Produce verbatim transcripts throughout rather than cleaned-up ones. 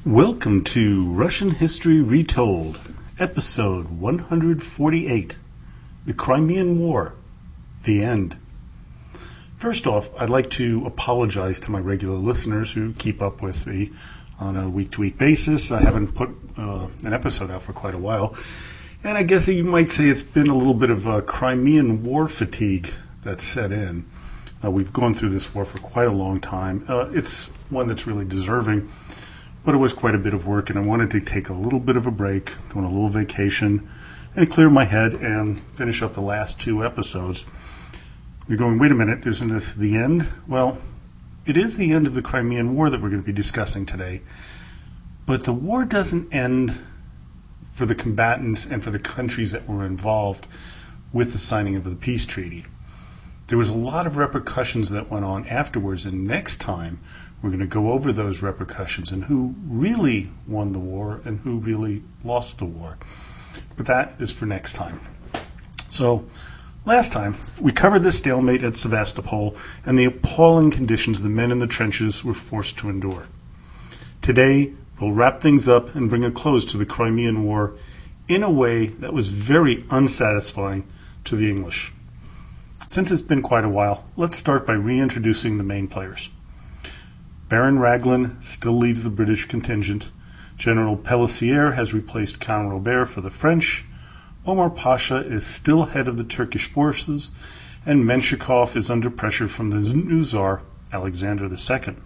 Welcome to Russian History Retold, episode one hundred forty-eight, The Crimean War, The End. First off, I'd like to apologize to my regular listeners who keep up with me on a week-to-week basis. I haven't put uh, an episode out for quite a while, and I guess you might say it's been a little bit of a Crimean War fatigue that's set in. Uh, we've gone through this war for quite a long time. Uh, it's one that's really deserving. But it was quite a bit of work, and I wanted to take a little bit of a break, go on a little vacation, and clear my head and finish up the last two episodes. You're going, wait a minute, isn't this the end? Well, it is the end of the Crimean War that we're going to be discussing today. But the war doesn't end for the combatants and for the countries that were involved with the signing of the peace treaty. There was a lot of repercussions that went on afterwards, and next time we're going to go over those repercussions and who really won the war and who really lost the war. But that is for next time. So, last time, we covered the stalemate at Sevastopol and the appalling conditions the men in the trenches were forced to endure. Today, we'll wrap things up and bring a close to the Crimean War in a way that was very unsatisfying to the English. Since it's been quite a while, let's start by reintroducing the main players. Baron Raglan still leads the British contingent. General Pélissier has replaced Count Robert for the French. Omar Pasha is still head of the Turkish forces, and Menshikov is under pressure from the new Tsar, Alexander the Second.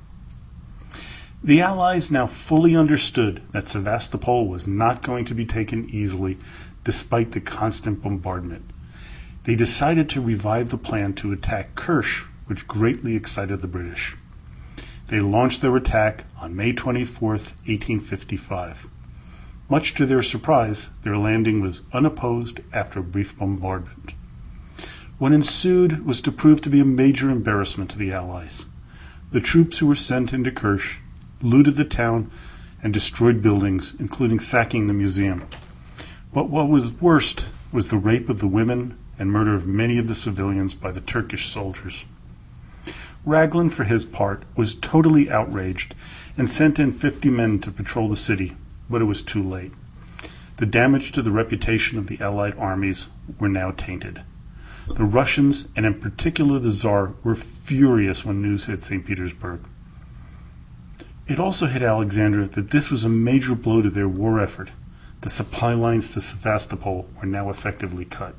The Allies now fully understood that Sevastopol was not going to be taken easily, despite the constant bombardment. They decided to revive the plan to attack Kerch, which greatly excited the British. They launched their attack on May twenty-fourth, eighteen fifty-five. Much to their surprise, their landing was unopposed after a brief bombardment. What ensued was to prove to be a major embarrassment to the Allies. The troops who were sent into Kerch looted the town and destroyed buildings, including sacking the museum. But what was worst was the rape of the women and murder of many of the civilians by the Turkish soldiers. Raglan, for his part, was totally outraged and sent in fifty men to patrol the city, but it was too late. The damage to the reputation of the Allied armies were now tainted. The Russians, and in particular the Tsar, were furious when news hit Saint Petersburg. It also hit Alexander that this was a major blow to their war effort. The supply lines to Sevastopol were now effectively cut.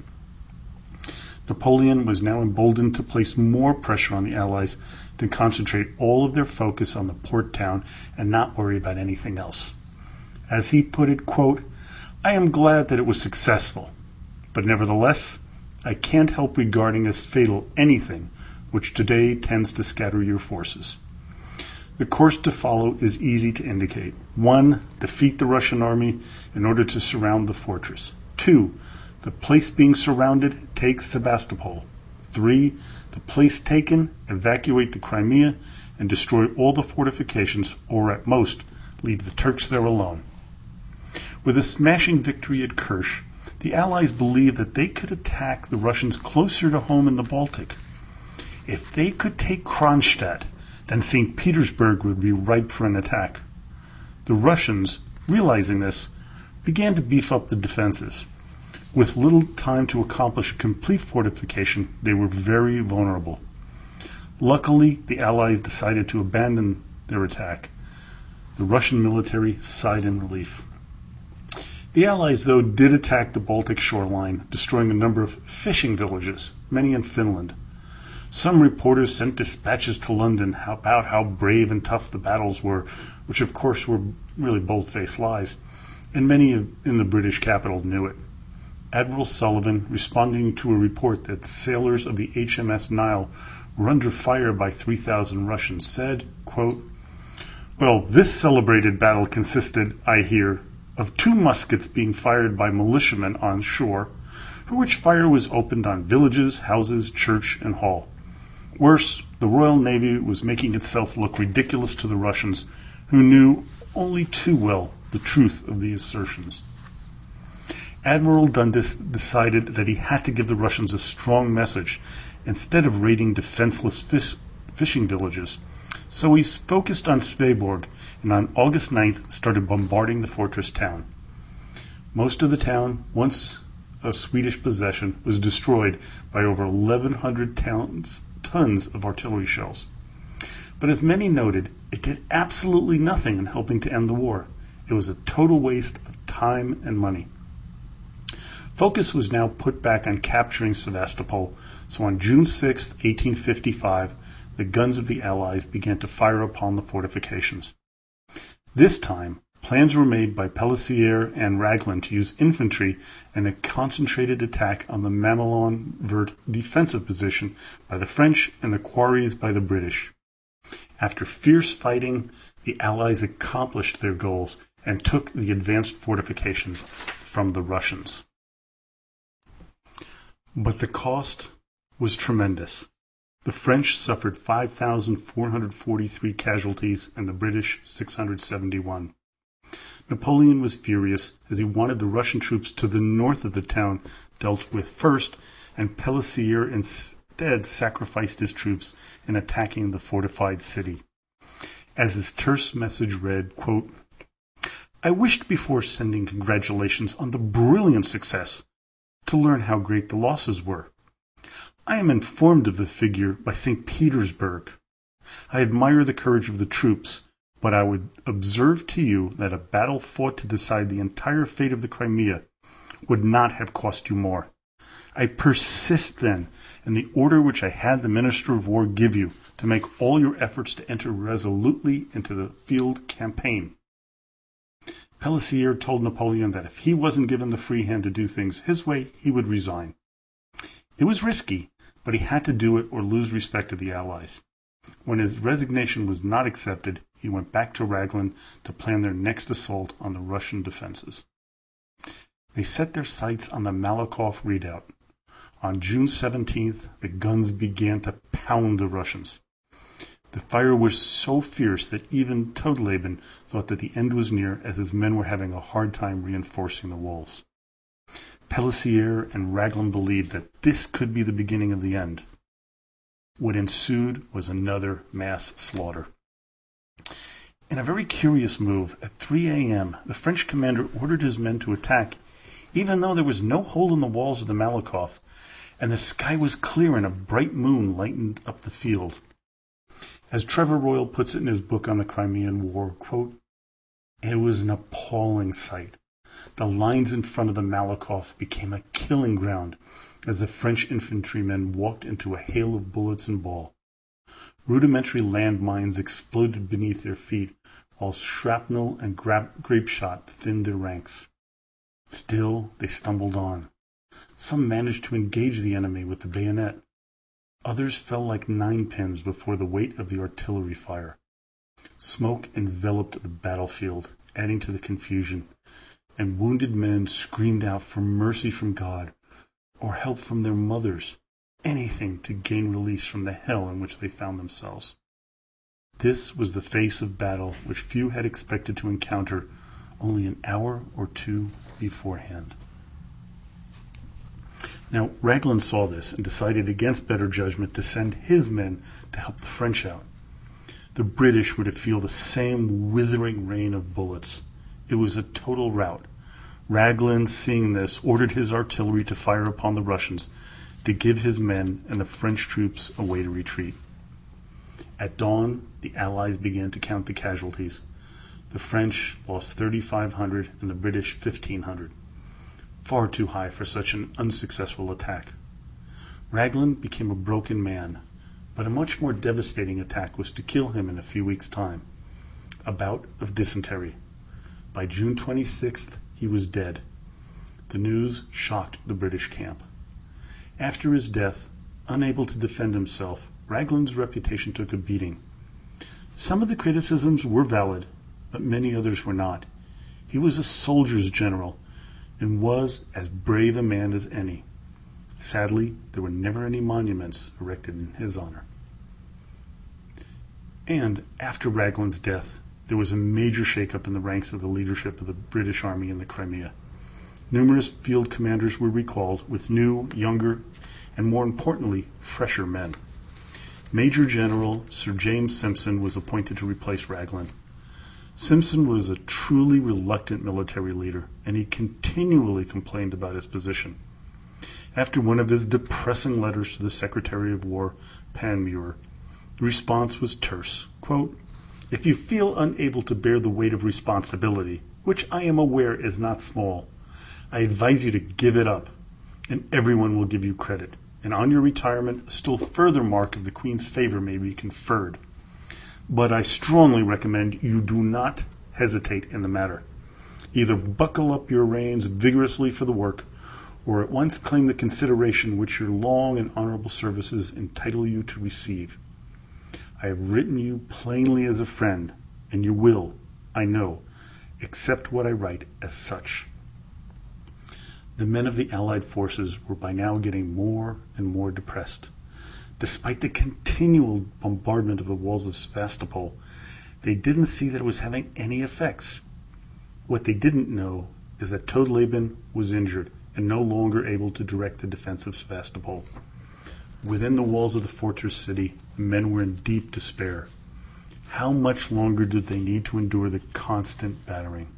Napoleon was now emboldened to place more pressure on the Allies to concentrate all of their focus on the port town and not worry about anything else. As he put it, quote, "I am glad that it was successful, but nevertheless, I can't help regarding as fatal anything which today tends to scatter your forces. The course to follow is easy to indicate. One, defeat the Russian army in order to surround the fortress. Two, the place being surrounded, take Sevastopol. Three, the place taken, evacuate the Crimea and destroy all the fortifications, or at most, leave the Turks there alone." With a smashing victory at Kerch, the Allies believed that they could attack the Russians closer to home in the Baltic. If they could take Kronstadt, then Saint Petersburg would be ripe for an attack. The Russians, realizing this, began to beef up the defenses. With little time to accomplish a complete fortification, they were very vulnerable. Luckily, the Allies decided to abandon their attack. The Russian military sighed in relief. The Allies, though, did attack the Baltic shoreline, destroying a number of fishing villages, many in Finland. Some reporters sent dispatches to London about how brave and tough the battles were, which of course were really bold-faced lies, and many in the British capital knew it. Admiral Sullivan, responding to a report that sailors of the H M S Nile were under fire by three thousand Russians, said, quote, "Well, this celebrated battle consisted, I hear, of two muskets being fired by militiamen on shore, for which fire was opened on villages, houses, church, and hall. Worse, the Royal Navy was making itself look ridiculous to the Russians, who knew only too well the truth of the assertions." Admiral Dundas decided that he had to give the Russians a strong message. Instead of raiding defenseless fish, fishing villages, So he focused on Sveaborg, and on August ninth started bombarding the fortress town. Most of the town, once a Swedish possession, was destroyed by over eleven hundred tons, tons of artillery shells. But as many noted, it did absolutely nothing in helping to end the war. It was a total waste of time and money. Focus was now put back on capturing Sevastopol, so on June sixth, eighteen fifty-five, the guns of the Allies began to fire upon the fortifications. This time, plans were made by Pelissier and Raglan to use infantry in a concentrated attack on the Mamelon-Vert defensive position by the French and the quarries by the British. After fierce fighting, the Allies accomplished their goals and took the advanced fortifications from the Russians. But the cost was tremendous. The French suffered five thousand four hundred forty-three casualties and the British six hundred seventy-one. Napoleon was furious as he wanted the Russian troops to the north of the town dealt with first, and Pelissier instead sacrificed his troops in attacking the fortified city. As his terse message read, quote, "I wished before sending congratulations on the brilliant success to learn how great the losses were. I am informed of the figure by Saint Petersburg. I admire the courage of the troops, but I would observe to you that a battle fought to decide the entire fate of the Crimea would not have cost you more. I persist, then, in the order which I had the Minister of War give you to make all your efforts to enter resolutely into the field campaign." Pelissier told Napoleon that if he wasn't given the free hand to do things his way, he would resign. It was risky, but he had to do it or lose respect of the Allies. When his resignation was not accepted, he went back to Raglan to plan their next assault on the Russian defenses. They set their sights on the Malakoff redoubt. On June seventeenth, the guns began to pound the Russians. The fire was so fierce that even Todleben thought that the end was near, as his men were having a hard time reinforcing the walls. Pelissier and Raglan believed that this could be the beginning of the end. What ensued was another mass slaughter. In a very curious move, at three a.m., the French commander ordered his men to attack, even though there was no hole in the walls of the Malakoff, and the sky was clear and a bright moon lightened up the field. As Trevor Royal puts it in his book on the Crimean War, quote, "It was an appalling sight. The lines in front of the Malakoff became a killing ground as the French infantrymen walked into a hail of bullets and ball. Rudimentary landmines exploded beneath their feet, while shrapnel and gra- grape shot thinned their ranks. Still, they stumbled on. Some managed to engage the enemy with the bayonet. Others fell like ninepins before the weight of the artillery fire. Smoke enveloped the battlefield, adding to the confusion, and wounded men screamed out for mercy from God or help from their mothers, anything to gain release from the hell in which they found themselves. This was the face of battle which few had expected to encounter only an hour or two beforehand." Now, Raglan saw this and decided against better judgment to send his men to help the French out. The British were to feel the same withering rain of bullets. It was a total rout. Raglan, seeing this, ordered his artillery to fire upon the Russians, to give his men and the French troops a way to retreat. At dawn, the Allies began to count the casualties. The French lost thirty-five hundred and the British fifteen hundred. Far too high for such an unsuccessful attack. Raglan became a broken man, but a much more devastating attack was to kill him in a few weeks' time. A bout of dysentery. By June twenty-sixth, he was dead. The news shocked the British camp. After his death, unable to defend himself, Raglan's reputation took a beating. Some of the criticisms were valid, but many others were not. He was a soldier's general, and was as brave a man as any. Sadly, there were never any monuments erected in his honor. And after Raglan's death, there was a major shakeup in the ranks of the leadership of the British Army in the Crimea. Numerous field commanders were recalled with new, younger, and more importantly, fresher men. Major General Sir James Simpson was appointed to replace Raglan. Simpson was a truly reluctant military leader, and he continually complained about his position. After one of his depressing letters to the Secretary of War, Panmure, the response was terse. Quote, "If you feel unable to bear the weight of responsibility, which I am aware is not small, I advise you to give it up, and everyone will give you credit. And on your retirement, a still further mark of the Queen's favor may be conferred. But I strongly recommend you do not hesitate in the matter. Either buckle up your reins vigorously for the work, or at once claim the consideration which your long and honorable services entitle you to receive. I have written you plainly as a friend, and you will, I know, accept what I write as such." The men of the Allied forces were by now getting more and more depressed. Despite the continual bombardment of the walls of Sevastopol, they didn't see that it was having any effects. What they didn't know is that Todleben was injured and no longer able to direct the defense of Sevastopol. Within the walls of the fortress city, the men were in deep despair. How much longer did they need to endure the constant battering?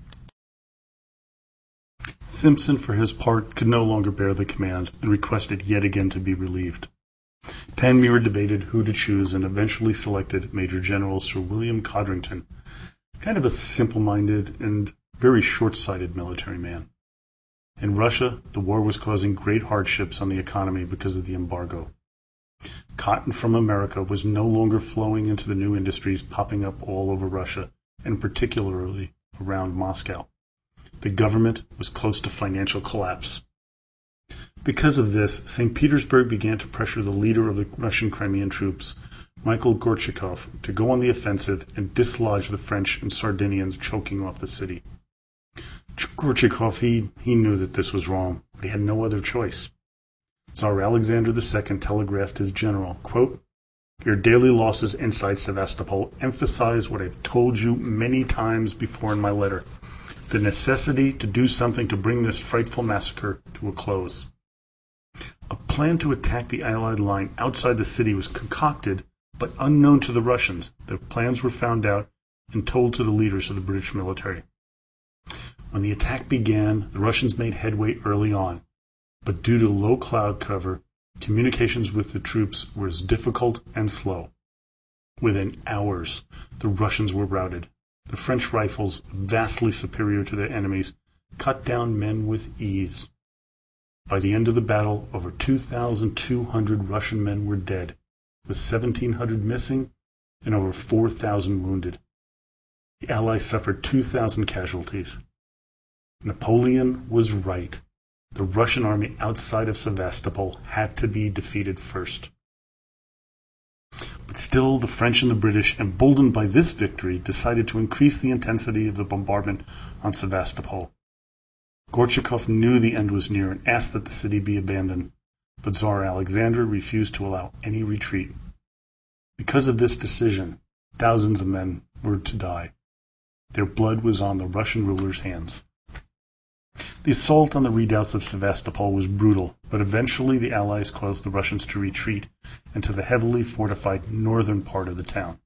Simpson, for his part, could no longer bear the command and requested yet again to be relieved. Panmure debated who to choose and eventually selected Major General Sir William Codrington, kind of a simple-minded and very short-sighted military man. In Russia, the war was causing great hardships on the economy because of the embargo. Cotton from America was no longer flowing into the new industries popping up all over Russia, and particularly around Moscow. The government was close to financial collapse. Because of this, Saint Petersburg began to pressure the leader of the Russian Crimean troops, Michael Gorchakov, to go on the offensive and dislodge the French and Sardinians choking off the city. Gorchakov, he, he knew that this was wrong, but he had no other choice. Tsar Alexander the Second telegraphed his general, quote, "Your daily losses inside Sevastopol emphasize what I've told you many times before in my letter, the necessity to do something to bring this frightful massacre to a close." A plan to attack the Allied line outside the city was concocted, but unknown to the Russians. Their plans were found out and told to the leaders of the British military. When the attack began, the Russians made headway early on, but due to low cloud cover, communications with the troops were as difficult and slow. Within hours, the Russians were routed. The French rifles, vastly superior to their enemies, cut down men with ease. By the end of the battle, over two thousand two hundred Russian men were dead, with seventeen hundred missing and over four thousand wounded. The Allies suffered two thousand casualties. Napoleon was right. The Russian army outside of Sevastopol had to be defeated first. But still, the French and the British, emboldened by this victory, decided to increase the intensity of the bombardment on Sevastopol. Gorchakov knew the end was near and asked that the city be abandoned, but Tsar Alexander refused to allow any retreat. Because of this decision, thousands of men were to die. Their blood was on the Russian ruler's hands. The assault on the redoubts of Sevastopol was brutal, but eventually the Allies caused the Russians to retreat into the heavily fortified northern part of the town.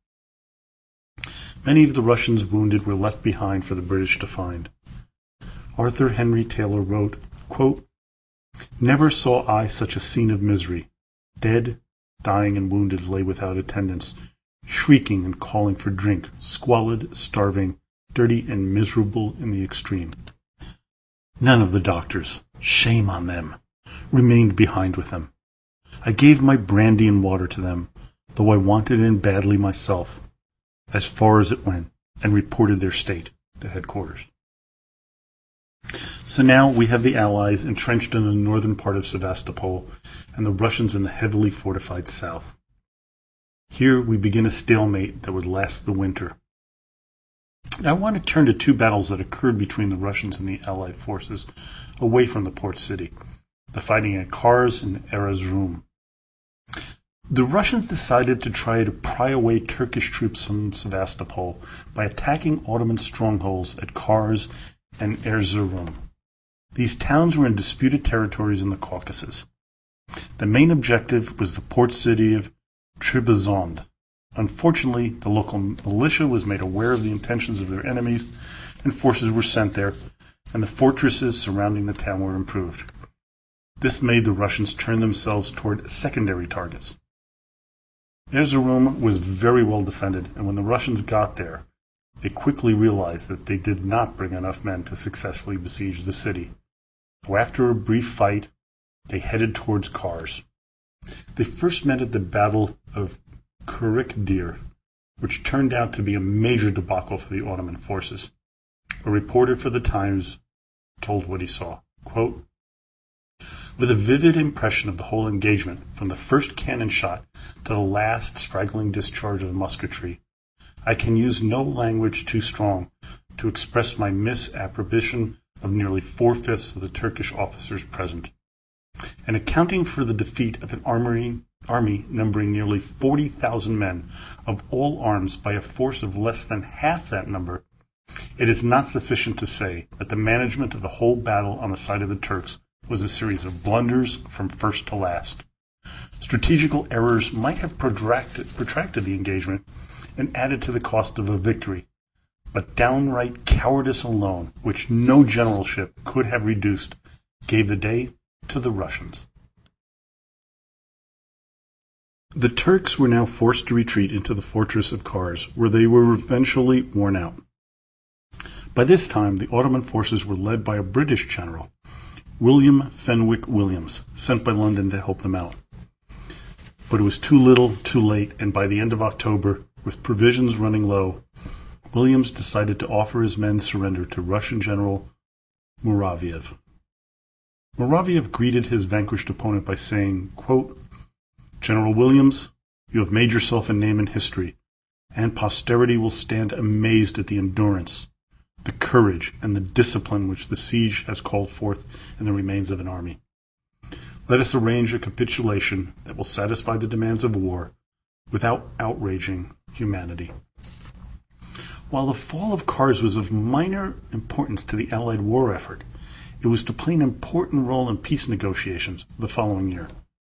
Many of the Russians wounded were left behind for the British to find. Arthur Henry Taylor wrote, quote, "Never saw I such a scene of misery. Dead, dying, and wounded lay without attendants, shrieking and calling for drink, squalid, starving, dirty, and miserable in the extreme. None of the doctors, shame on them, remained behind with them. I gave my brandy and water to them, though I wanted it badly myself, as far as it went, and reported their state to headquarters." So now we have the Allies entrenched in the northern part of Sevastopol and the Russians in the heavily fortified south. Here we begin a stalemate that would last the winter. Now I want to turn to two battles that occurred between the Russians and the Allied forces away from the port city, the fighting at Kars and Erzurum. The Russians decided to try to pry away Turkish troops from Sevastopol by attacking Ottoman strongholds at Kars and Erzurum. These towns were in disputed territories in the Caucasus. The main objective was the port city of Trebizond. Unfortunately, the local militia was made aware of the intentions of their enemies, and forces were sent there, and the fortresses surrounding the town were improved. This made the Russians turn themselves toward secondary targets. Erzurum was very well defended, and when the Russians got there, they quickly realized that they did not bring enough men to successfully besiege the city. So after a brief fight, they headed towards Kars. They first met at the Battle of Kurikdir, which turned out to be a major debacle for the Ottoman forces. A reporter for the Times told what he saw. Quote, "With a vivid impression of the whole engagement, from the first cannon shot to the last straggling discharge of musketry, I can use no language too strong to express my misapprobation of nearly four-fifths of the Turkish officers present. And accounting for the defeat of an army, army numbering nearly forty thousand men of all arms by a force of less than half that number, it is not sufficient to say that the management of the whole battle on the side of the Turks was a series of blunders from first to last. Strategical errors might have protracted, protracted the engagement and added to the cost of a victory, but downright cowardice alone, which no generalship could have reduced, gave the day to the Russians." The Turks were now forced to retreat into the fortress of Kars, where they were eventually worn out. By this time, the Ottoman forces were led by a British general, William Fenwick Williams, sent by London to help them out. But it was too little, too late, and by the end of October, with provisions running low, Williams decided to offer his men surrender to Russian General Muraviev. Muraviev greeted his vanquished opponent by saying, quote, "General Williams, you have made yourself a name in history, and posterity will stand amazed at the endurance, the courage, and the discipline which the siege has called forth in the remains of an army. Let us arrange a capitulation that will satisfy the demands of war without outraging humanity." While the fall of Kars was of minor importance to the Allied war effort, it was to play an important role in peace negotiations the following year.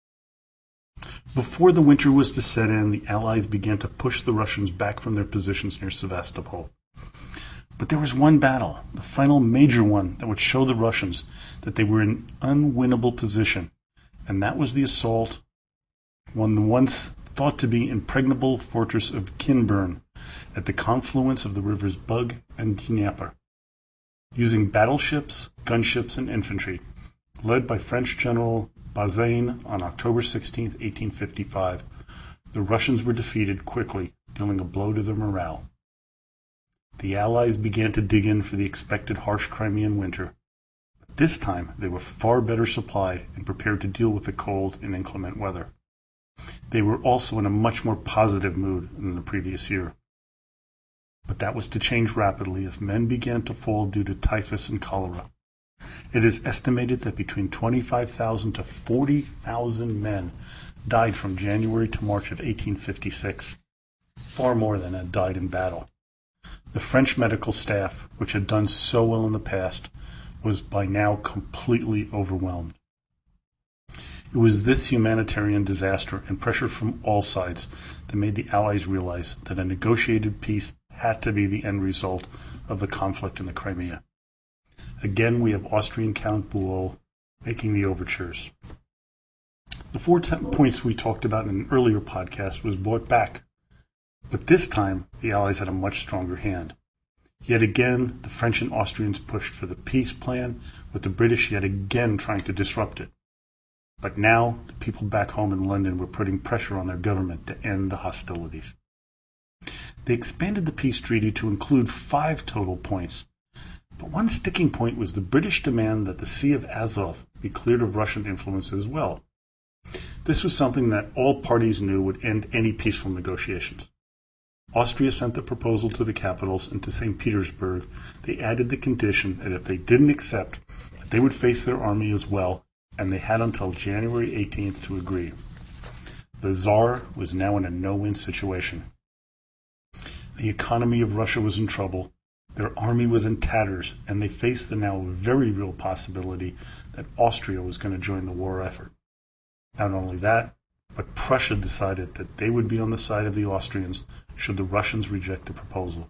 Before the winter was to set in, the Allies began to push the Russians back from their positions near Sevastopol. But there was one battle, the final major one, that would show the Russians that they were in an unwinnable position, and that was the assault on the once thought to be impregnable fortress of Kinburn at the confluence of the rivers Bug and Dnieper. Using battleships, gunships, and infantry, led by French General Bazaine on October sixteenth, eighteen fifty-five, the Russians were defeated quickly, dealing a blow to their morale. The Allies began to dig in for the expected harsh Crimean winter. But this time they were far better supplied and prepared to deal with the cold and inclement weather. They were also in a much more positive mood than the previous year. But that was to change rapidly as men began to fall due to typhus and cholera. It is estimated that between twenty-five thousand to forty thousand men died from January to March of eighteen fifty-six, far more than had died in battle. The French medical staff, which had done so well in the past, was by now completely overwhelmed. It was this humanitarian disaster and pressure from all sides that made the Allies realize that a negotiated peace had to be the end result of the conflict in the Crimea. Again, we have Austrian Count Buol making the overtures. The four te- points we talked about in an earlier podcast was brought back, but this time the Allies had a much stronger hand. Yet again, the French and Austrians pushed for the peace plan, with the British yet again trying to disrupt it. But now, the people back home in London were putting pressure on their government to end the hostilities. They expanded the peace treaty to include five total points, but one sticking point was the British demand that the Sea of Azov be cleared of Russian influence as well. This was something that all parties knew would end any peaceful negotiations. Austria sent the proposal to the capitals, and to Saint Petersburg they added the condition that if they didn't accept, that they would face their army as well, and they had until January eighteenth to agree. The Tsar was now in a no-win situation. The economy of Russia was in trouble, their army was in tatters, and they faced the now very real possibility that Austria was going to join the war effort. Not only that, but Prussia decided that they would be on the side of the Austrians should the Russians reject the proposal.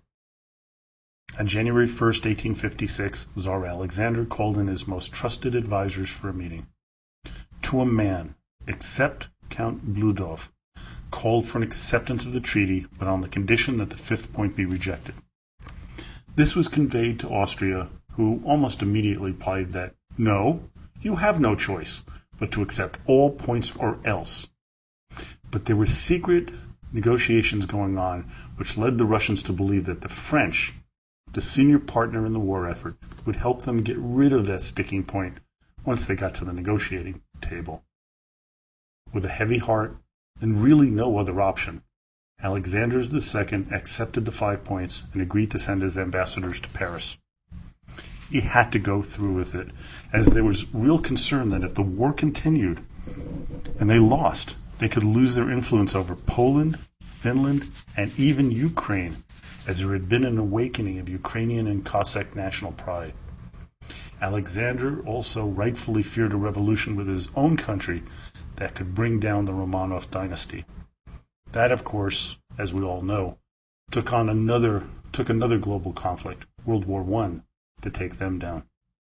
On January first, eighteen fifty-six, Tsar Alexander called in his most trusted advisors for a meeting. To a man, except Count Bludov, called for an acceptance of the treaty, but on the condition that the fifth point be rejected. This was conveyed to Austria, who almost immediately replied that, no, you have no choice, but to accept all points or else. But there were secret negotiations going on, which led the Russians to believe that the French, the senior partner in the war effort, would help them get rid of that sticking point once they got to the negotiating table. With a heavy heart, and really no other option, Alexander the Second accepted the five points and agreed to send his ambassadors to Paris. He had to go through with it, as there was real concern that if the war continued and they lost, they could lose their influence over Poland, Finland, and even Ukraine, as there had been an awakening of Ukrainian and Cossack national pride. Alexander also rightfully feared a revolution with his own country that could bring down the Romanov dynasty. That, of course, as we all know, took on another took another global conflict, World War One, to take them down.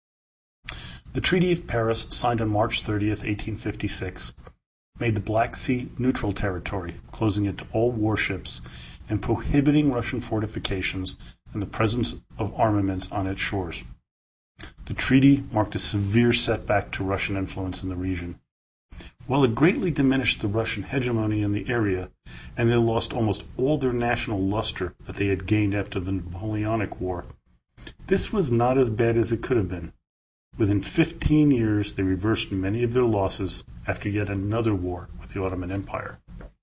The Treaty of Paris, signed on March thirtieth, eighteen fifty-six, made the Black Sea neutral territory, closing it to all warships and prohibiting Russian fortifications and the presence of armaments on its shores. The treaty marked a severe setback to Russian influence in the region. While it greatly diminished the Russian hegemony in the area, and they lost almost all their national luster that they had gained after the Napoleonic War, this was not as bad as it could have been. Within fifteen years, they reversed many of their losses after yet another war with the Ottoman Empire.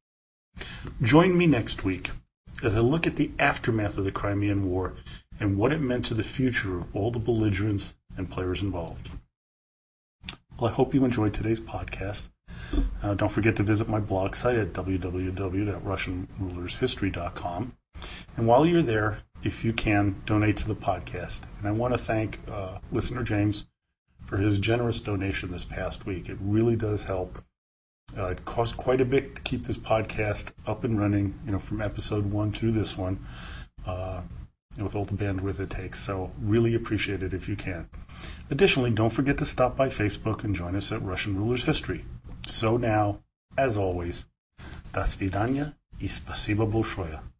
Join me next week as I look at the aftermath of the Crimean War and what it meant to the future of all the belligerents and players involved. Well, I hope you enjoyed today's podcast. Uh, don't forget to visit my blog site at w w w dot russian rulers history dot com. And while you're there, if you can, donate to the podcast. And I want to thank uh, listener James for his generous donation this past week. It really does help. Uh, it cost quite a bit to keep this podcast up and running, you know, from episode one through this one, uh, with all the bandwidth it takes. So really appreciate it if you can. Additionally, don't forget to stop by Facebook and join us at Russian Rulers History. So now, as always, до свидания и спасибо большое.